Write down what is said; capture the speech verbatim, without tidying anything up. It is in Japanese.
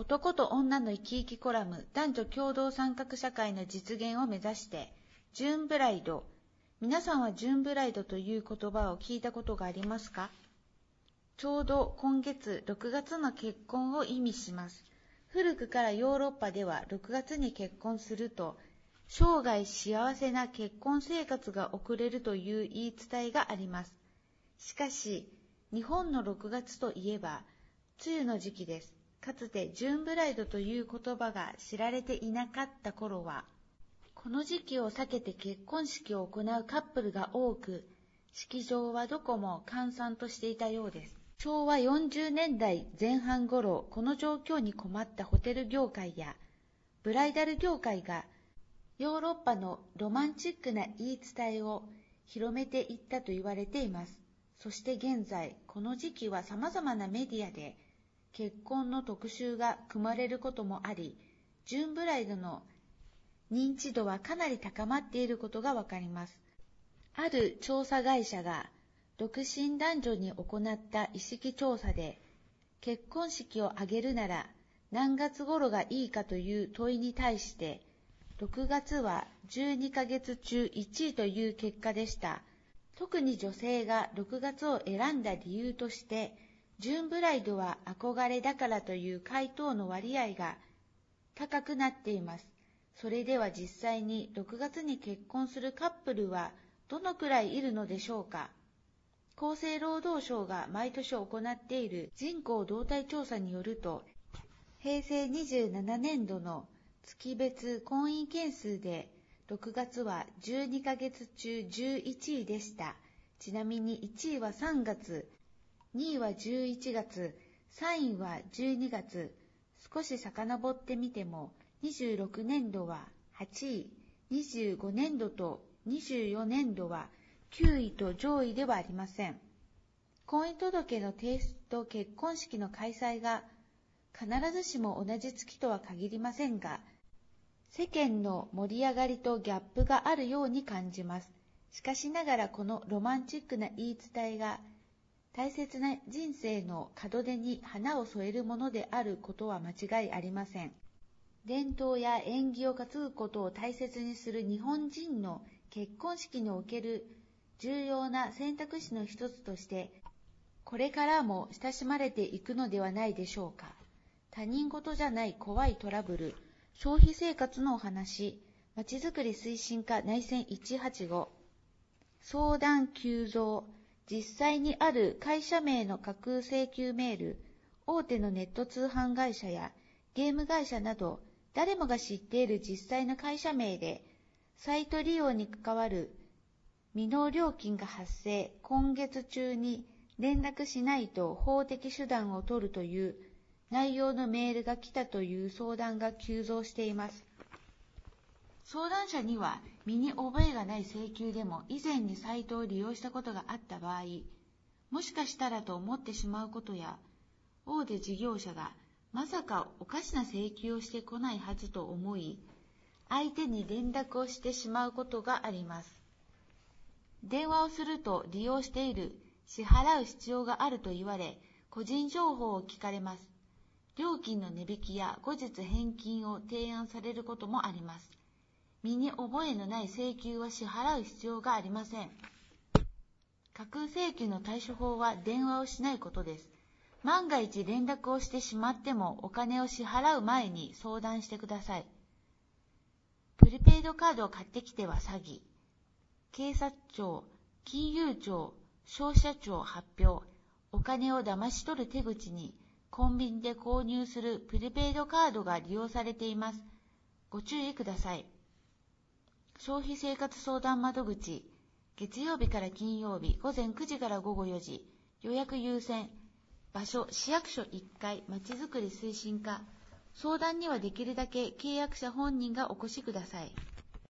男と女の生き生きコラム、男女共同参画社会の実現を目指して、ジューンブライド。皆さんはジューンブライドという言葉を聞いたことがありますか？ちょうど今月ろくがつの結婚を意味します。古くからヨーロッパではろくがつに結婚すると、生涯幸せな結婚生活が送れるという言い伝えがあります。しかし、日本のろくがつといえば、梅雨の時期です。かつてジューンブライドという言葉が知られていなかった頃は、この時期を避けて結婚式を行うカップルが多く、式場はどこも閑散としていたようです。しょうわよんじゅうねんだいぜん半頃、この状況に困ったホテル業界やブライダル業界がヨーロッパのロマンチックな言い伝えを広めていったと言われています。そして現在、この時期は様々なメディアで結婚の特集が組まれることもあり、ジューンブライドの認知度はかなり高まっていることがわかります。ある調査会社が独身男女に行った意識調査で、結婚式を挙げるなら何月頃がいいかという問いに対して、ろくがつはじゅうにかげつちゅういちいという結果でした。特に女性がろくがつを選んだ理由として、ジューンブライドは憧れだからという回答の割合が高くなっています。それでは実際にろくがつに結婚するカップルはどのくらいいるのでしょうか。厚生労働省が毎年行っている人口動態調査によると、へいせいにじゅうななねんどの月別婚姻件数でろくがつはじゅうにかげつちゅうじゅういちいでした。ちなみにいちいはさんがつ、にいはじゅういちがつ、さんいはじゅうにがつ、少し遡ってみてもにじゅうろくねんどははちい、にじゅうごねんどとにじゅうよねんどはきゅういと上位ではありません。婚姻届の提出と結婚式の開催が必ずしも同じ月とは限りませんが、世間の盛り上がりとギャップがあるように感じます。しかしながらこのロマンチックな言い伝えが大切な人生の門出に花を添えるものであることは間違いありません。伝統や縁起を担ぐことを大切にする日本人の結婚式における重要な選択肢の一つとして、これからも親しまれていくのではないでしょうか。他人事じゃない怖いトラブル、消費生活のお話、まちづくり推進課内線いちはちご、相談急増、実際にある会社名の架空請求メール、大手のネット通販会社やゲーム会社など、誰もが知っている実際の会社名で、サイト利用に関わる未納料金が発生、今月中に連絡しないと法的手段を取るという内容のメールが来たという相談が急増しています。相談者には身に覚えがない請求でも以前にサイトを利用したことがあった場合、もしかしたらと思ってしまうことや、大手事業者がまさかおかしな請求をしてこないはずと思い、相手に連絡をしてしまうことがあります。電話をすると利用している、支払う必要があると言われ、個人情報を聞かれます。料金の値引きや後日返金を提案されることもあります。身に覚えのない請求は支払う必要がありません。架空請求の対処法は電話をしないことです。万が一連絡をしてしまってもお金を支払う前に相談してください。プリペイドカードを買ってきては詐欺。警察庁、金融庁、消費者庁発表。お金を騙し取る手口にコンビニで購入するプリペイドカードが利用されています。ご注意ください。消費生活相談窓口、月曜日から金曜日、午前くじから午後よじ、予約優先、場所、市役所いっかい、まちづくり推進課。相談にはできるだけ契約者本人がお越しください。